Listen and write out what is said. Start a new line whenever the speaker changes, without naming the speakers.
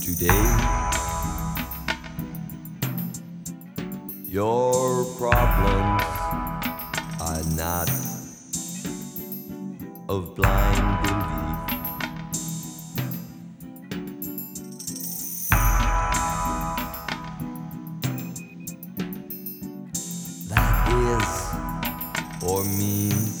today. Your problems are not of blind belief. That is or means